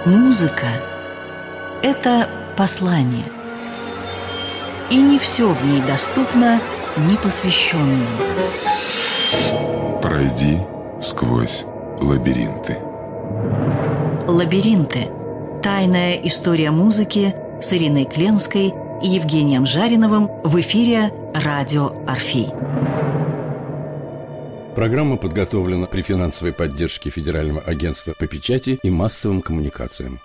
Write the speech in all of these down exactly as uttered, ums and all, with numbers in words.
Музыка – это послание. И не все в ней доступно непосвященным. Пройди сквозь лабиринты. Лабиринты. Тайная история музыки с Ириной Кленской и Евгением Жариновым в эфире «Радио Орфей». Программа подготовлена при финансовой поддержке Федерального агентства по печати и массовым коммуникациям.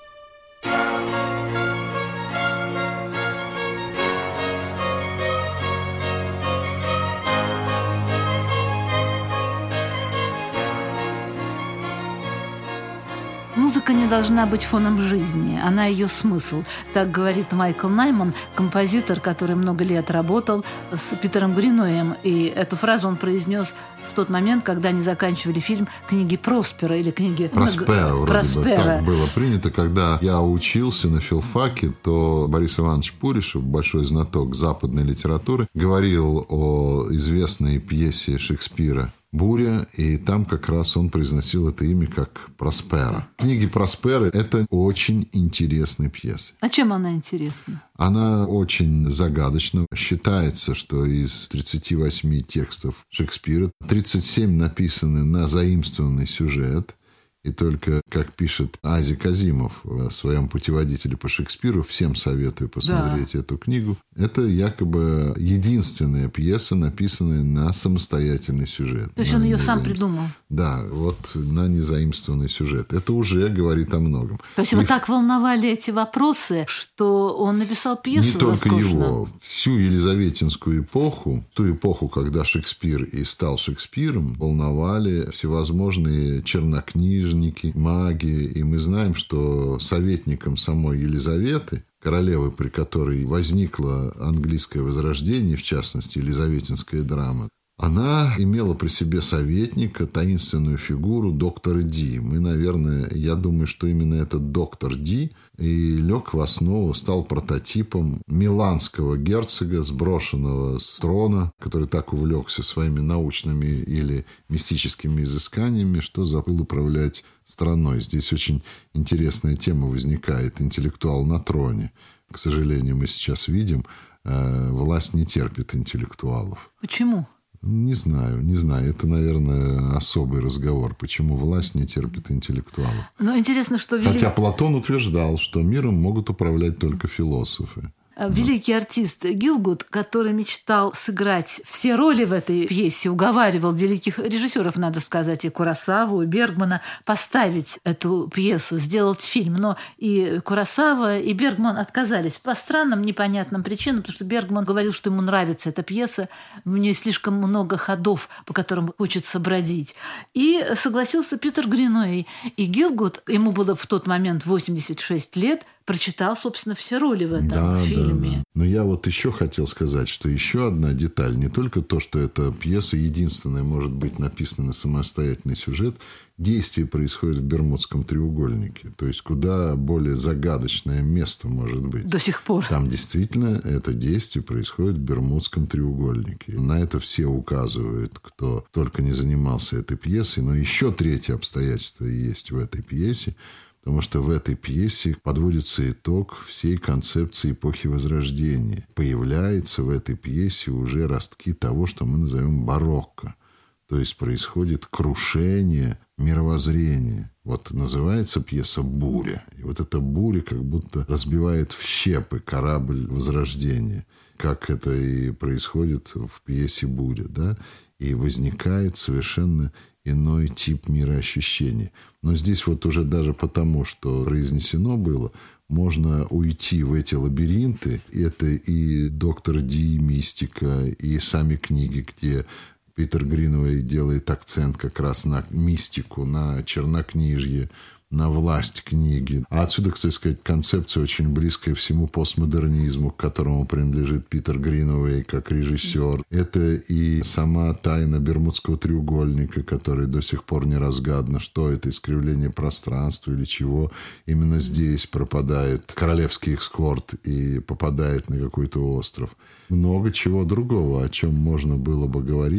Музыка не должна быть фоном жизни, она ее смысл. Так говорит Майкл Найман, композитор, который много лет работал с Питером Гринуэем. И эту фразу он произнес в тот момент, когда они заканчивали фильм «Книги Проспера» или «Книги Проспера». Вроде Проспера. бы так было принято. Когда я учился на филфаке, то Борис Иванович Пуришев, большой знаток западной литературы, говорил о известной пьесе Шекспира «Буря», и там как раз он произносил это имя как Проспера. Книги Проспера – это очень интересная пьеса. А чем она интересна? Она очень загадочна. Считается, что из тридцати восьми текстов Шекспира тридцать семь написаны на заимствованный сюжет. И только, как пишет Азик Азимов в своем путеводителе по Шекспиру, всем советую посмотреть да. эту книгу, это якобы единственная пьеса, написанная на самостоятельный сюжет. То есть он ее сам придумал? Да, вот на незаимствованный сюжет. Это уже говорит о многом. То есть его И... так волновали эти вопросы, что он написал пьесу Не только роскошно. его. Всю елизаветинскую эпоху, ту эпоху, когда Шекспир и стал Шекспиром, волновали всевозможные чернокнижники, маги, и мы знаем, что советником самой Елизаветы, королевы, при которой возникло английское возрождение, в частности, елизаветинская драма, она имела при себе советника, таинственную фигуру доктора Ди. Мы, наверное, я думаю, что именно этот доктор Ди и лег в основу, стал прототипом миланского герцога, сброшенного с трона, который так увлекся своими научными или мистическими изысканиями, что забыл управлять страной. Здесь очень интересная тема возникает. Интеллектуал на троне. К сожалению, мы сейчас видим, власть не терпит интеллектуалов. Почему? Не знаю, не знаю. Это, наверное, особый разговор. Почему власть не терпит интеллектуалов? Но интересно, что... Вели... Хотя Платон утверждал, что миром могут управлять только философы. Великий артист Гилгуд, который мечтал сыграть все роли в этой пьесе, уговаривал великих режиссеров, надо сказать, и Куросаву, и Бергмана поставить эту пьесу, сделать фильм. Но и Куросава, и Бергман отказались по странным, непонятным причинам, потому что Бергман говорил, что ему нравится эта пьеса, у нее слишком много ходов, по которым хочется бродить. И согласился Питер Гринуэй. И Гилгуд, ему было в тот момент восемьдесят шесть лет, прочитал, собственно, все роли в этом да, фильме. Да, да. Но я вот еще хотел сказать, что еще одна деталь, не только то, что эта пьеса единственная может быть написана на самостоятельный сюжет, действие происходит в Бермудском треугольнике, то есть куда более загадочное место может быть. До сих пор. Там действительно это действие происходит в Бермудском треугольнике. На это все указывают, кто только не занимался этой пьесой, но еще третье обстоятельство есть в этой пьесе, потому что в этой пьесе подводится итог всей концепции эпохи Возрождения. Появляется в этой пьесе уже ростки того, что мы назовем барокко. То есть происходит крушение мировоззрения. Вот называется пьеса «Буря». И вот эта буря как будто разбивает в щепы корабль Возрождения. Как это и происходит в пьесе «Буря». Да? И возникает совершенно иной тип мироощущения. Но здесь вот уже даже потому, что произнесено было, можно уйти в эти лабиринты. Это и «Доктор Ди», «Мистика», и сами книги, где Питер Гринуэй делает акцент как раз на мистику, на чернокнижье, на власть книги. А отсюда, кстати сказать, концепция очень близкая всему постмодернизму, к которому принадлежит Питер Гринуэй как режиссер. Это и сама тайна Бермудского треугольника, которая до сих пор не разгадана, что это искривление пространства или чего. Именно здесь пропадает королевский эскорт и попадает на какой-то остров. Много чего другого, о чем можно было бы говорить,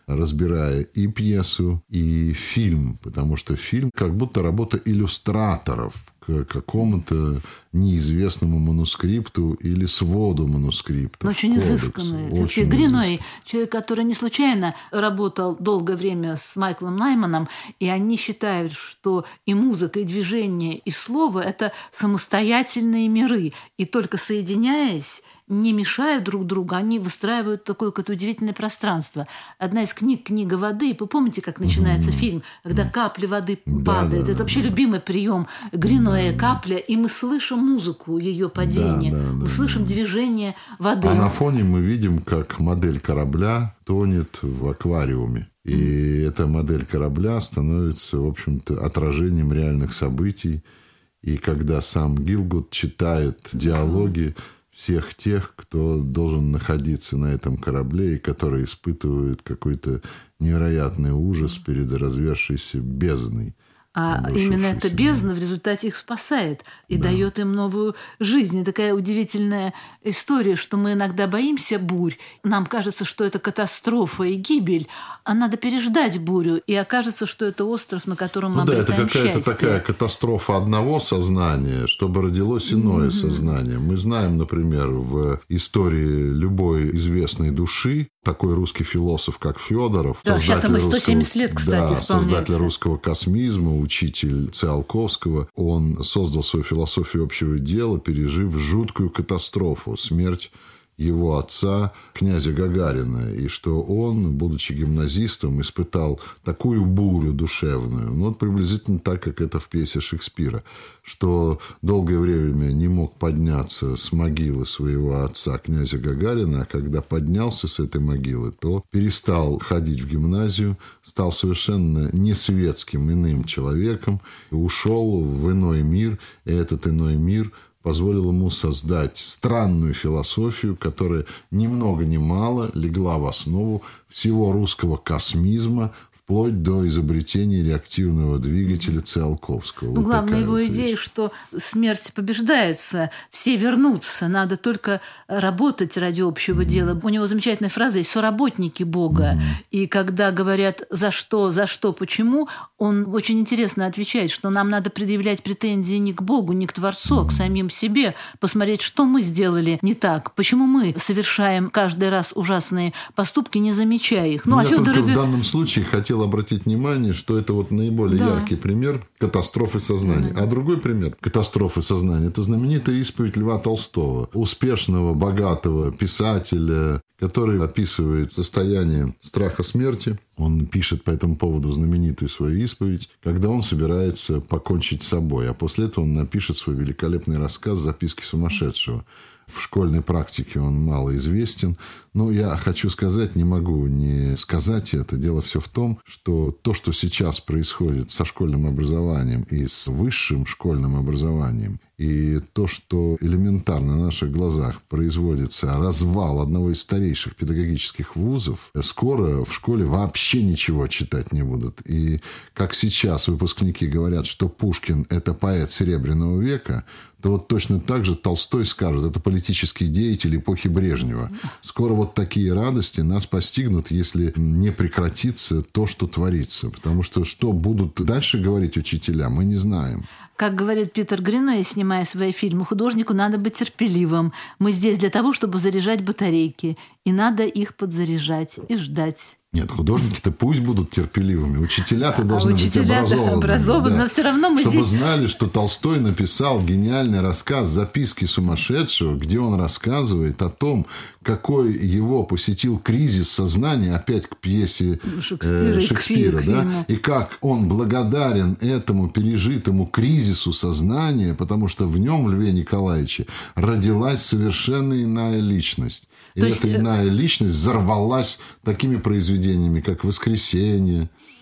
разбирая и пьесу, и фильм, потому что фильм как будто работа иллюстраторов к какому-то неизвестному манускрипту или своду манускрипта. Но очень изысканный. Все-таки Гриной, человек, который не случайно работал долгое время с Майклом Найманом, и они считают, что и музыка, и движение, и слово – это самостоятельные миры. И только соединяясь, не мешая друг другу, они выстраивают такое какое-то удивительное пространство. Одна из книг «Книга воды». Вы помните, как начинается mm-hmm. фильм, когда капли воды да, падают? Да, это да, вообще да. любимый прием Гриноя да, капля, и мы слышим музыку ее падения, да, да, мы да, слышим да. движение воды. А на фоне мы видим, как модель корабля тонет в аквариуме. И mm-hmm. эта модель корабля становится, в общем-то, отражением реальных событий. И когда сам Гилгуд читает диалоги mm-hmm. всех тех, кто должен находиться на этом корабле и которые испытывают какой-то невероятный ужас перед развершейся бездной. А именно эта бездна в результате их спасает и да. дает им новую жизнь. И такая удивительная история, что мы иногда боимся бурь. Нам кажется, что это катастрофа и гибель, а надо переждать бурю. И окажется, что это остров, на котором мы ну обретаем счастье. Да, это какая-то такая катастрофа одного сознания, чтобы родилось иное mm-hmm. сознание. Мы знаем, например, в истории любой известной души, такой русский философ, как Федоров. Да, сейчас ему сто семьдесят лет, кстати, да, исполняется. Создатель русского космизма, учитель Циолковского. Он создал свою философию общего дела, пережив жуткую катастрофу, смерть его отца, князя Гагарина, и что он, будучи гимназистом, испытал такую бурю душевную, ну, вот приблизительно так, как это в пьесе Шекспира, что долгое время не мог подняться с могилы своего отца, князя Гагарина, а когда поднялся с этой могилы, то перестал ходить в гимназию, стал совершенно несветским иным человеком, ушел в иной мир, и этот иной мир позволил ему создать странную философию, которая ни много ни мало легла в основу всего русского космизма, вплоть до изобретения реактивного двигателя Циолковского. Ну, вот главная его вот идея, что смерть побеждается, все вернутся, надо только работать ради общего mm-hmm. дела. У него замечательная фраза есть «соработники Бога». Mm-hmm. И когда говорят «за что, за что, почему», он очень интересно отвечает, что нам надо предъявлять претензии не к Богу, не к Творцу, mm-hmm. а к самим себе, посмотреть, что мы сделали не так, почему мы совершаем каждый раз ужасные поступки, не замечая их. Ну, Я а Фёдорове... только в данном случае хотел обратить внимание, что это вот наиболее да. яркий пример катастрофы сознания. Mm-hmm. А другой пример катастрофы сознания – это знаменитая исповедь Льва Толстого, успешного, богатого писателя, который описывает состояние страха смерти. Он пишет по этому поводу знаменитую свою исповедь, когда он собирается покончить с собой. А после этого он напишет свой великолепный рассказ «Записки сумасшедшего». В школьной практике он мало известен. Но я хочу сказать, не могу не сказать это. Дело все в том, что то, что сейчас происходит со школьным образованием и с высшим школьным образованием, и то, что элементарно на наших глазах производится развал одного из старейших педагогических вузов, скоро в школе вообще ничего читать не будут. И как сейчас выпускники говорят, что Пушкин – это поэт Серебряного века, то вот точно так же Толстой скажет, это политический деятель эпохи Брежнева. Скоро вот такие радости нас постигнут, если не прекратится то, что творится. Потому что что будут дальше говорить учителя, мы не знаем. Как говорит Питер Гриной, снимая свои фильмы, художнику надо быть терпеливым. Мы здесь для того, чтобы заряжать батарейки. И надо их подзаряжать и ждать. Нет, художники-то пусть будут терпеливыми. Учителя-то должны а учителя быть образованными. образованы, да. Но все равно мы Чтобы здесь... знали, что Толстой написал гениальный рассказ «Записки сумасшедшего», где он рассказывает о том, какой его посетил кризис сознания, опять к пьесе Шекспира, э, Шекспира и, да? и как он благодарен этому пережитому кризису сознания, потому что в нем, в Льве Николаевиче, родилась совершенно иная личность. И То эта есть... иная личность взорвалась такими произведениями, как «Воскресенье»,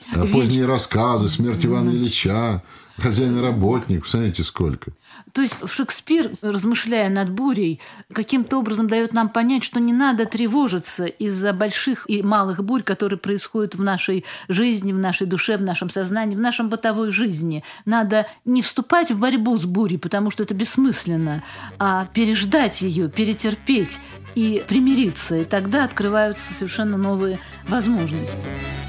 Поздние рассказы, смерть Ивана Ильича, хозяин и работник. Посмотрите, сколько. То есть Шекспир, размышляя над бурей, каким-то образом дает нам понять, что не надо тревожиться из-за больших и малых бурь, которые происходят в нашей жизни, в нашей душе, в нашем сознании, в нашей бытовой жизни. Надо не вступать в борьбу с бурей, потому что это бессмысленно, а переждать ее, перетерпеть и примириться. И тогда открываются совершенно новые возможности.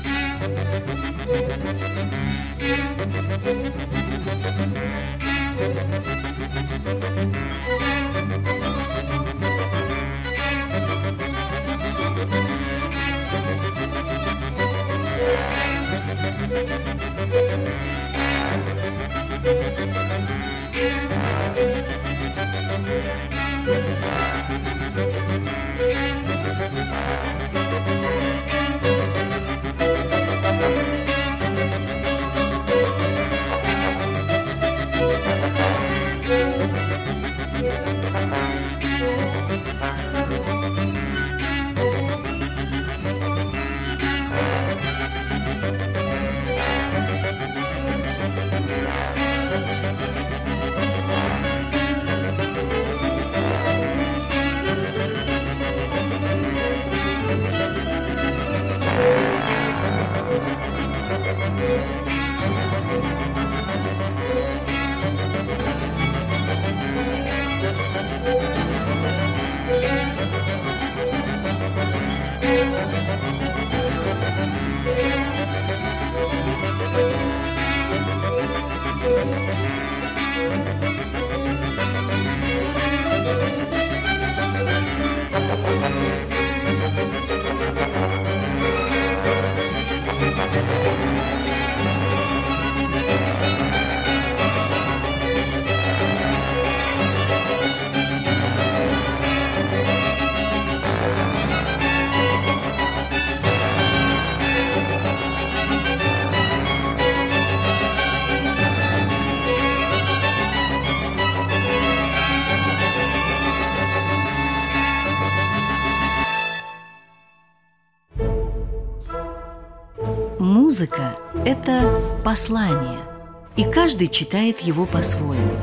Музыка – это послание, и каждый читает его по-своему.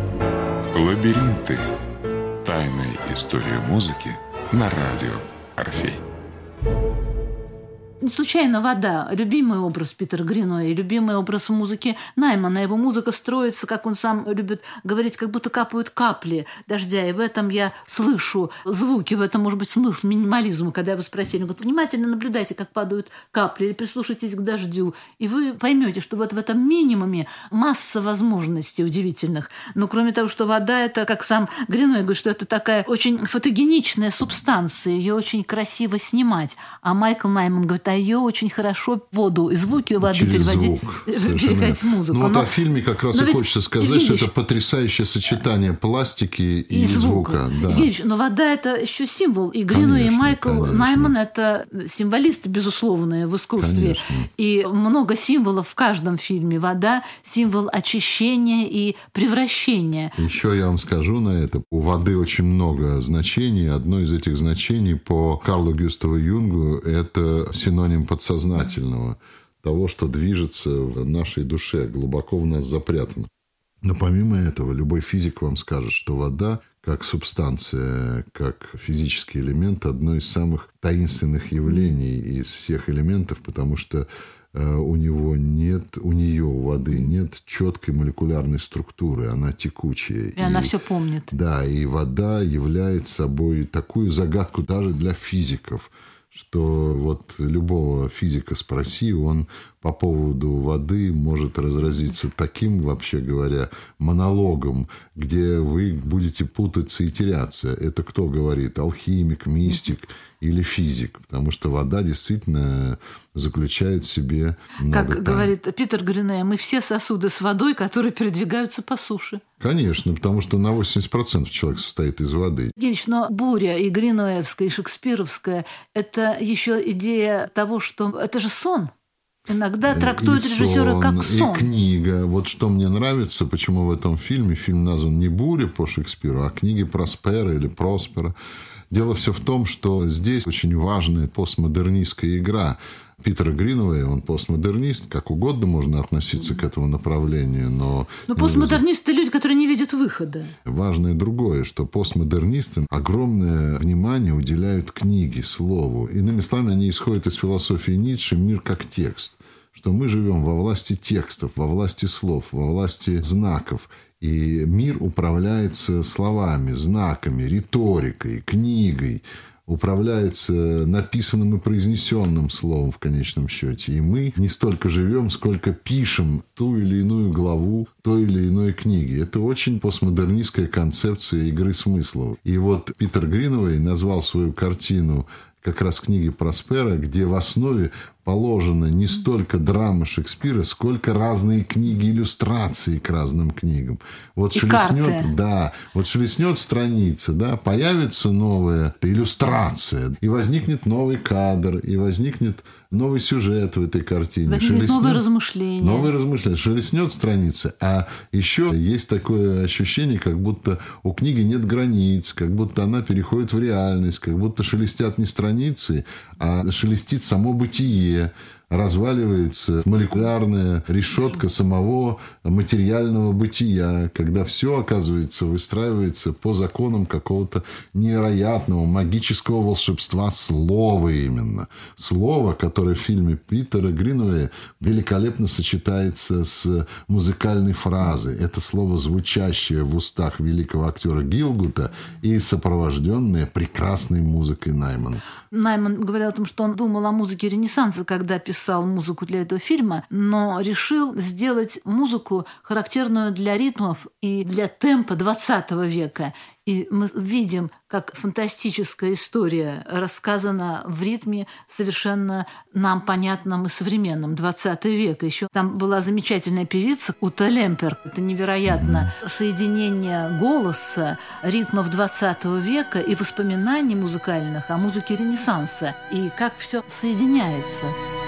Лабиринты. Тайная история музыки на радио Орфей. Не случайно «Вода» – любимый образ Питера Гринуэя, любимый образ в музыке Наймана. Его музыка строится, как он сам любит говорить, как будто капают капли дождя. И в этом я слышу звуки, в этом может быть смысл минимализма. Когда его спросили, он говорит, внимательно наблюдайте, как падают капли, или прислушайтесь к дождю. И вы поймете, что вот в этом минимуме масса возможностей удивительных. Но кроме того, что вода – это, как сам Гринуэй говорит, что это такая очень фотогеничная субстанция, ее очень красиво снимать. А Майкл Найман говорит, а ее очень хорошо воду и звуки воды через переводить, звук, переводить в музыку. Ну вот но, о фильме как раз и ведь, хочется сказать, Евгеньевич, что это потрясающее сочетание пластики и, и звука. звука. Да. Евгеньевич, но вода – это еще символ. И Гринуэй, и Майкл конечно. Найман – это символисты, безусловные, в искусстве. Конечно. И много символов в каждом фильме. Вода – символ очищения и превращения. Еще я вам скажу на это. У воды очень много значений. Одно из этих значений по Карлу Гюставу Юнгу – это синоним подсознательного, того, что движется в нашей душе, глубоко в нас запрятано. Но помимо этого, любой физик вам скажет, что вода, как субстанция, как физический элемент, одно из самых таинственных явлений из всех элементов, потому что у него нет, у нее, у воды нет четкой молекулярной структуры, она текучая. И, и она все помнит. Да, и вода является собой такую загадку даже для физиков, что вот любого физика спроси, он по поводу воды может разразиться таким, вообще говоря, монологом, где вы будете путаться и теряться. Это кто говорит? Алхимик, мистик или физик? Потому что вода действительно заключает в себе много Как тайн. говорит Питер Гринуэй, мы все сосуды с водой, которые передвигаются по суше. Конечно, потому что на восемьдесят процентов человек состоит из воды. Евгеньевич, но буря и гринуэевская, и шекспировская – это еще идея того, что это же сон. Иногда трактуют режиссера как сон. И книга. Вот что мне нравится, почему в этом фильме, фильм назван не «Буря» по Шекспиру, а книги Проспера или Проспера. Дело все в том, что здесь очень важная постмодернистская игра. Питера Гринуэя, он постмодернист, как угодно можно относиться к этому направлению, но... Но постмодернисты – люди, которые не видят выхода. Важное другое, что постмодернисты огромное внимание уделяют книге, слову. Иными словами, они исходят из философии Ницше «мир как текст», что мы живем во власти текстов, во власти слов, во власти знаков. И мир управляется словами, знаками, риторикой, книгой, управляется написанным и произнесенным словом в конечном счете. И мы не столько живем, сколько пишем ту или иную главу той или иной книги. Это очень постмодернистская концепция игры смыслов. И вот Питер Гринуэй назвал свою картину как раз книги Проспера, где в основе положена не столько драма Шекспира, сколько разные книги, иллюстрации к разным книгам. Вот и шелестнет, карты. да, вот шелестнет страница, да, появится новая иллюстрация, и возникнет новый кадр, и возникнет новый сюжет в этой картине. Возникнет Шелестнет, новые размышления. Новые размышления. Шелестнет страница. А еще есть такое ощущение, как будто у книги нет границ, как будто она переходит в реальность, как будто шелестят не страницы, а шелестит само бытие. Разваливается молекулярная решетка самого материального бытия, когда все, оказывается, выстраивается по законам какого-то невероятного магического волшебства слова именно. Слово, которое в фильме Питера Гринуэя великолепно сочетается с музыкальной фразой. Это слово, звучащее в устах великого актера Гилгута и сопровожденное прекрасной музыкой Наймана. Найман говорил о том, что он думал о музыке Ренессанса, когда писал музыку для этого фильма, но решил сделать музыку, характерную для ритмов и для темпа двадцатого века. И мы видим, как фантастическая история рассказана в ритме совершенно нам понятном и современном двадцатого века. Еще там была замечательная певица Ута Лемпер. Это невероятно соединение голоса, ритмов двадцатого века и воспоминаний музыкальных о музыке Ренессанса. И как все соединяется.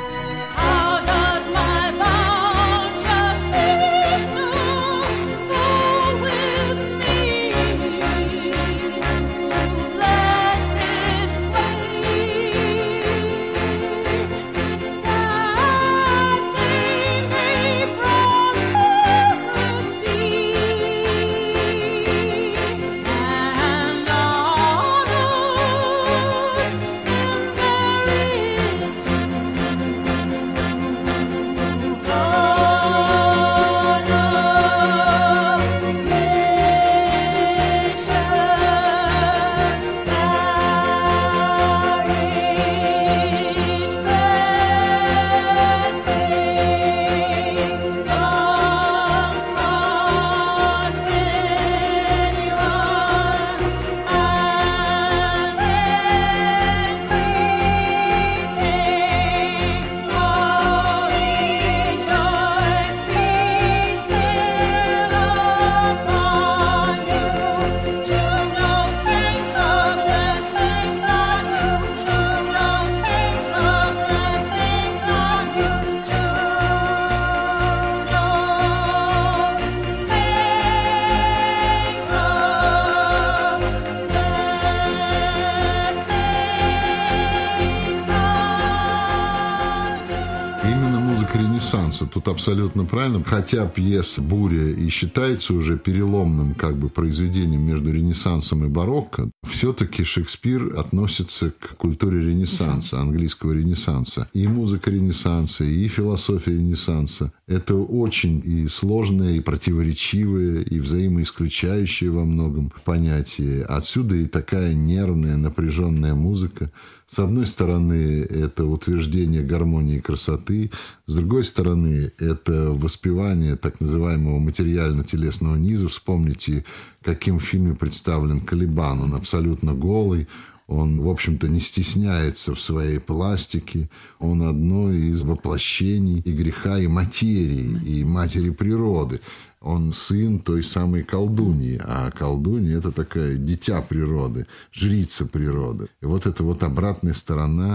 Ренессанса. Тут абсолютно правильно. Хотя пьеса «Буря» и считается уже переломным как бы произведением между Ренессансом и барокко, все-таки Шекспир относится к культуре Ренессанса, английского Ренессанса. И музыка Ренессанса, и философия Ренессанса. Это очень и сложное, и противоречивое, и взаимоисключающее во многом понятие. Отсюда и такая нервная, напряженная музыка. С одной стороны, это утверждение гармонии и красоты. С другой стороны, это воспевание так называемого материально-телесного низа. Вспомните, каким в фильме представлен Калибан. Он абсолютно голый. Он, в общем-то, не стесняется в своей пластике. Он одно из воплощений и греха, и материи, и матери природы. Он сын той самой колдуньи, а колдунья – это такая дитя природы, жрица природы. И вот эта вот обратная сторона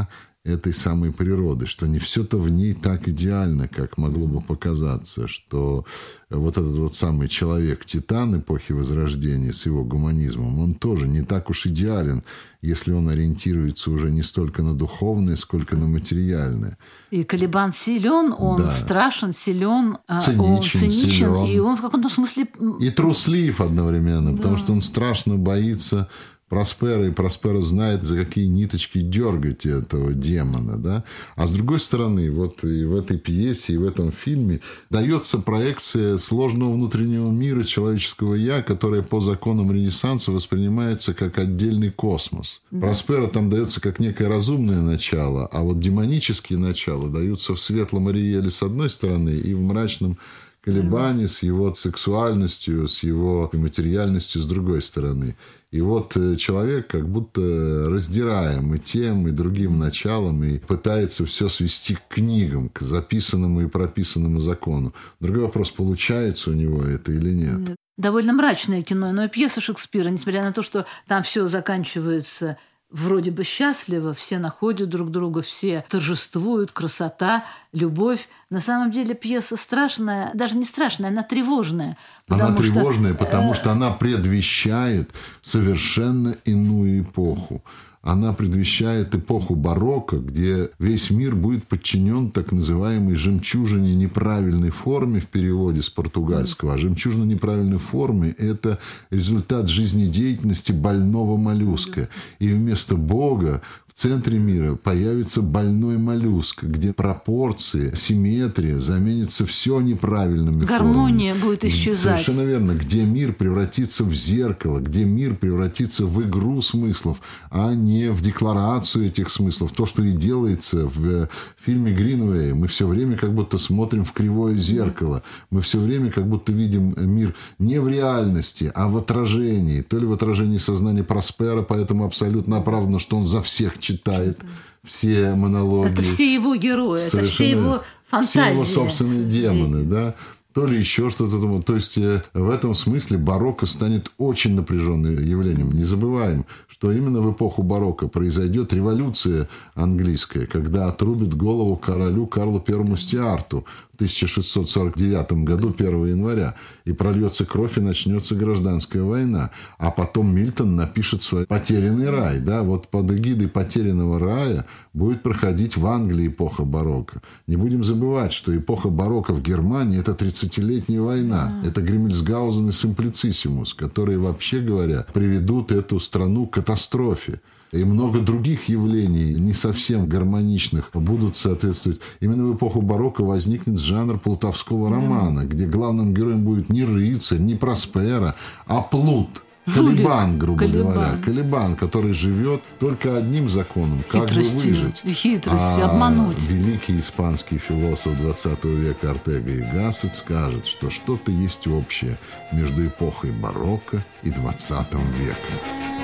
этой самой природы, что не все-то в ней так идеально, как могло бы показаться, что вот этот вот самый человек-титан эпохи Возрождения с его гуманизмом, он тоже не так уж идеален, если он ориентируется уже не столько на духовное, сколько на материальное. И Калибан силен, он да. страшен, силен, циничен, он циничен, силен. И он в каком-то смысле... И труслив одновременно, да. Потому что он страшно боится Проспера, и Проспера знает, за какие ниточки дергать этого демона. Да? А с другой стороны, вот и в этой пьесе, и в этом фильме дается проекция сложного внутреннего мира человеческого «я», которая по законам Ренессанса воспринимается как отдельный космос. Да. Проспера там дается как некое разумное начало, а вот демонические начала даются в светлом Ариэле с одной стороны и в мрачном Калибане с его сексуальностью, с его материальностью с другой стороны. И вот человек как будто раздираем и тем, и другим началом, и пытается все свести к книгам, к записанному и прописанному закону. Другой вопрос, получается у него это или нет. Довольно мрачное кино, но и пьеса Шекспира, несмотря на то, что там все заканчивается вроде бы счастливо, все находят друг друга, все торжествуют, красота, любовь. На самом деле пьеса страшная, даже не страшная, она тревожная. Она тревожная, что, потому э... что она предвещает совершенно иную эпоху. Она предвещает эпоху барокко, где весь мир будет подчинен так называемой жемчужине неправильной форме в переводе с португальского. А жемчужина неправильной формы – это результат жизнедеятельности больного моллюска. И вместо Бога в центре мира появится больной моллюск, где пропорции, симметрия заменится все неправильными формами. Гармония будет исчезать. Совершенно верно. Где мир превратится в зеркало, где мир превратится в игру смыслов, а не в декларацию этих смыслов. То, что и делается в фильме Гринуэя. Мы все время как будто смотрим в кривое зеркало. Мы все время как будто видим мир не в реальности, а в отражении. То ли в отражении сознания Проспера, поэтому абсолютно оправдано, что он за всех читает все монологи. Это все его герои, это все его фантазии. Все его собственные демоны, да. То ли еще что-то. То есть, в этом смысле барокко станет очень напряженным явлением. Не забываем, что именно в эпоху барокко произойдет революция английская, когда отрубит голову королю Карлу Первому Стюарту в тысяча шестьсот сорок девятом году, первого января. И прольется кровь, и начнется гражданская война. А потом Мильтон напишет свой «Потерянный рай». Да? Вот под эгидой «Потерянного рая» будет проходить в Англии эпоха барокко. Не будем забывать, что эпоха барокко в Германии – это тридцатилетняя война. А. Это Гриммельсгаузен и Симплициссимус, которые, вообще говоря, приведут эту страну к катастрофе. И много других явлений, не совсем гармоничных, будут соответствовать. Именно в эпоху барокко возникнет жанр плутовского романа, да. Где главным героем будет не рыцарь, не Проспера, а плут. Жулик. Калибан, грубо Калибан. говоря. Калибан, который живет только одним законом. Как бы выжить. И хитростью, а обмануть. Великий испанский философ двадцатого века Ортега и Гассет скажет, что что-то есть общее между эпохой барокко и двадцатым веком.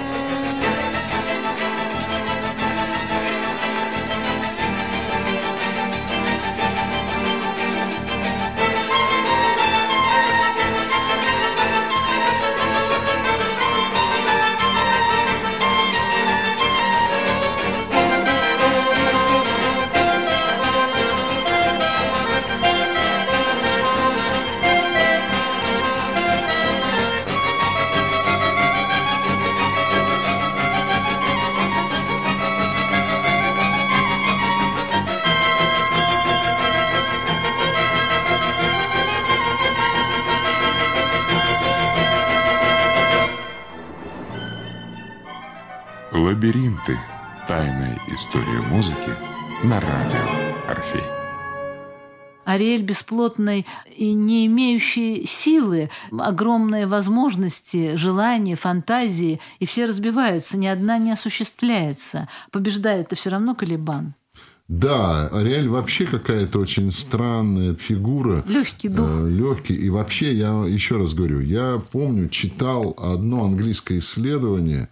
Лабиринты. Тайная история музыки на радио Орфей. Ариэль бесплотный и не имеющий силы, огромные возможности, желания, фантазии, и все разбиваются, ни одна не осуществляется. Побеждает-то все равно Калибан. Да, Ариэль вообще какая-то очень странная фигура. Легкий дух. Э, легкий. И вообще, я еще раз говорю, я помню, читал одно английское исследование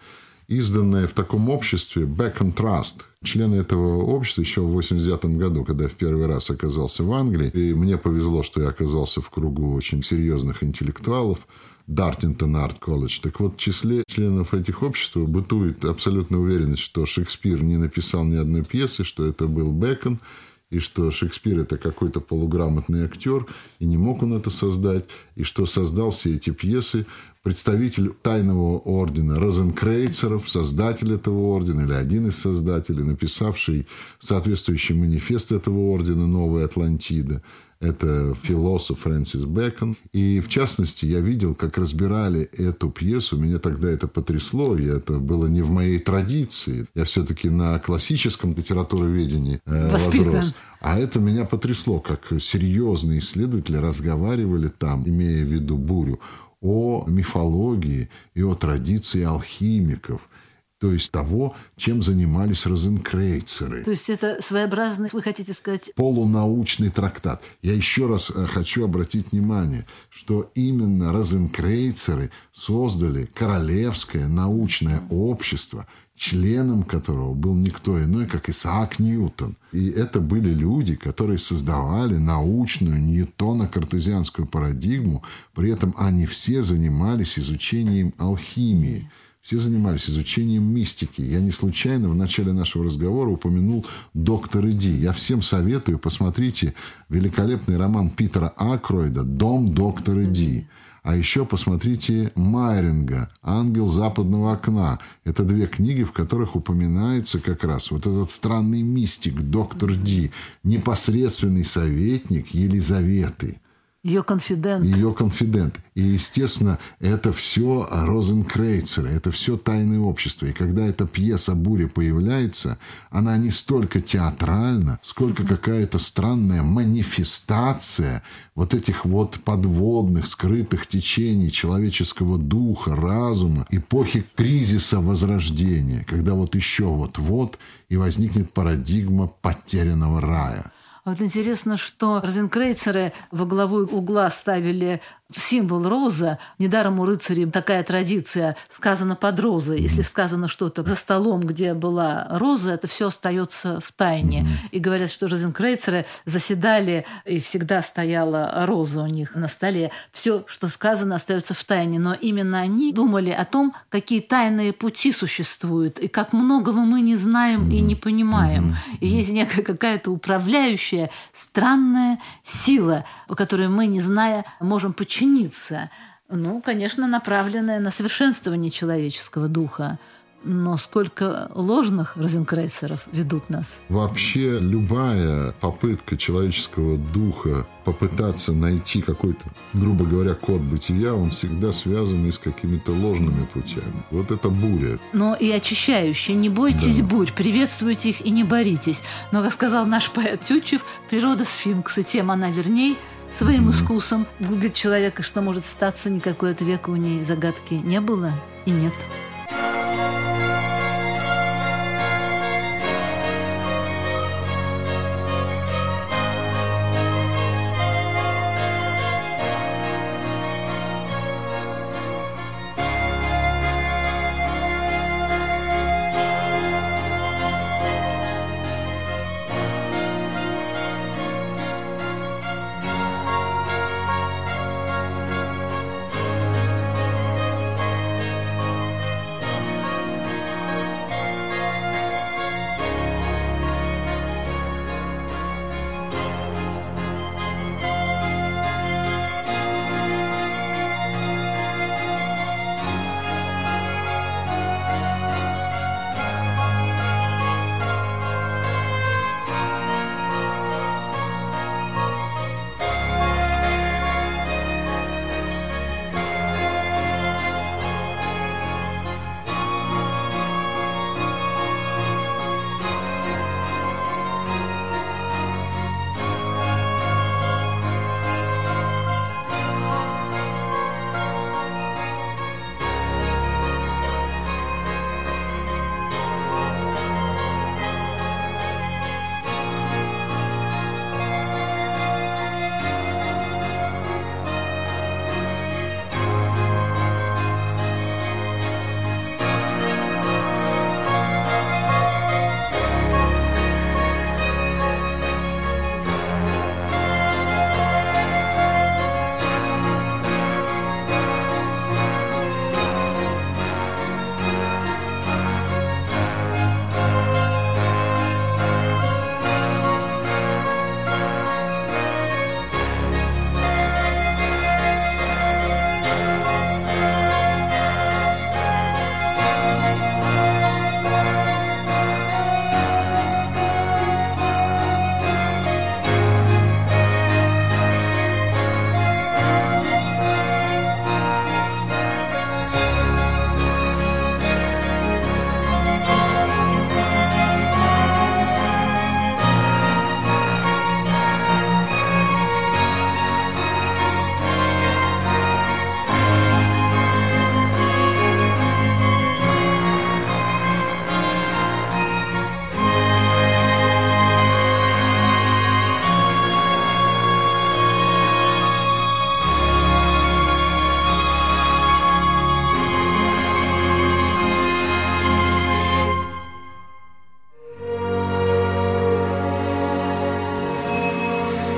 изданное в таком обществе Bacon Trust. Члены этого общества еще в восемьдесят девятом году, когда я в первый раз оказался в Англии, и мне повезло, что я оказался в кругу очень серьезных интеллектуалов, Дартингтон Арт Колледж. Так вот, в числе членов этих обществ бытует абсолютная уверенность, что Шекспир не написал ни одной пьесы, что это был Бэкон, и что Шекспир – это какой-то полуграмотный актер, и не мог он это создать, и что создал все эти пьесы представитель тайного ордена Розенкрейцеров, создатель этого ордена, или один из создателей, написавший соответствующий манифест этого ордена «Новая Атлантида». Это философ Фрэнсис Бэкон. И, в частности, я видел, как разбирали эту пьесу. Меня тогда это потрясло, и это было не в моей традиции. Я все-таки на классическом литературоведении э, возрос. А это меня потрясло, как серьезные исследователи разговаривали там, имея в виду бурю, о мифологии и о традиции алхимиков. То есть того, чем занимались розенкрейцеры. То есть это своеобразный, вы хотите сказать... полунаучный трактат. Я еще раз хочу обратить внимание, что именно розенкрейцеры создали Королевское научное общество, членом которого был никто иной, как Исаак Ньютон. И это были люди, которые создавали научную ньютоно-картезианскую парадигму, при этом они все занимались изучением алхимии. Все занимались изучением мистики. Я не случайно в начале нашего разговора упомянул «Доктора Ди». Я всем советую, посмотрите великолепный роман Питера Акройда «Дом доктора Ди». А еще посмотрите Майринга «Ангел западного окна». Это две книги, в которых упоминается как раз вот этот странный мистик доктор Ди, непосредственный советник Елизаветы. Ее конфидент. Ее конфидент. И, естественно, это все розенкрейцеры, это все тайное общество. И когда эта пьеса «Буря» появляется, она не столько театральна, сколько какая-то странная манифестация вот этих вот подводных, скрытых течений человеческого духа, разума, эпохи кризиса Возрождения, когда вот еще вот-вот и возникнет парадигма потерянного рая. А вот интересно, что розенкрейцеры во главу угла ставили символ роза. Недаром у рыцарей такая традиция, сказано под розой. Если сказано что-то за столом, где была роза, это все остается в тайне. Mm-hmm. И говорят, что розенкрейцеры заседали, и всегда стояла роза у них на столе. Все, что сказано, остается в тайне. Но именно они думали о том, какие тайные пути существуют, и как многого мы не знаем mm-hmm. и не понимаем. Mm-hmm. И есть некая какая-то управляющая, странная сила, которой мы, не зная, можем подчиниться. Ну, конечно, направленная на совершенствование человеческого духа. Но сколько ложных розенкрейцеров ведут нас? Вообще любая попытка человеческого духа попытаться найти какой-то, грубо говоря, код бытия, он всегда связан и с какими-то ложными путями. Вот это буря. Но и очищающие. Не бойтесь да. бурь, приветствуйте их и не боритесь. Но, как сказал наш поэт Тютчев, природа сфинкса, тем она верней, своим mm-hmm. искусом губит человека, что может статься, никакой от века у ней загадки не было и нет.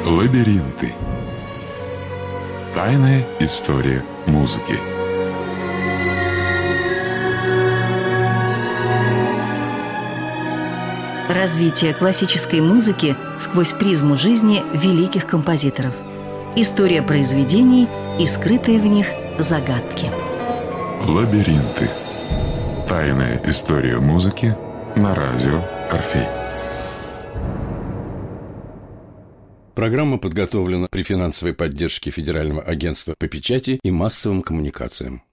Лабиринты. Тайная история музыки. Развитие классической музыки сквозь призму жизни великих композиторов. История произведений и скрытые в них загадки. Лабиринты. Тайная история музыки на радио Орфей. Программа подготовлена при финансовой поддержке Федерального агентства по печати и массовым коммуникациям.